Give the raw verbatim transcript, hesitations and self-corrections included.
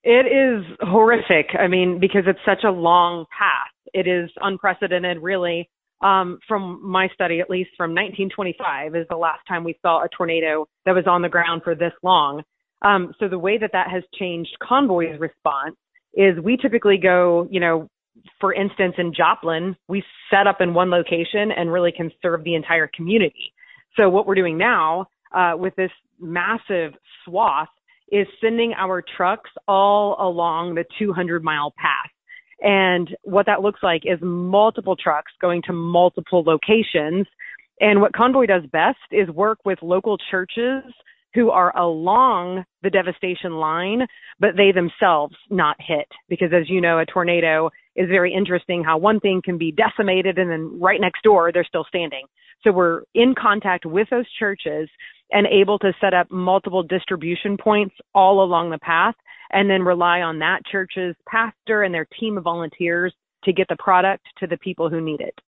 It is horrific. I mean, because it's such a long path. It is unprecedented, really. Um, from my study, at least from nineteen twenty-five, is the last time we saw a tornado that was on the ground for this long. Um, so the way that that has changed Convoy's response is we typically go, you know, for instance, in Joplin, we set up in one location and really can serve the entire community. So what we're doing now uh, with this massive swath is sending our trucks all along the two hundred mile path. And what that looks like is multiple trucks going to multiple locations. And what Convoy does best is work with local churches who are along the devastation line, but they themselves not hit. Because as you know, a tornado is very interesting how one thing can be decimated and then right next door, they're still standing. So we're in contact with those churches and able to set up multiple distribution points all along the path and then rely on that church's pastor and their team of volunteers to get the product to the people who need it.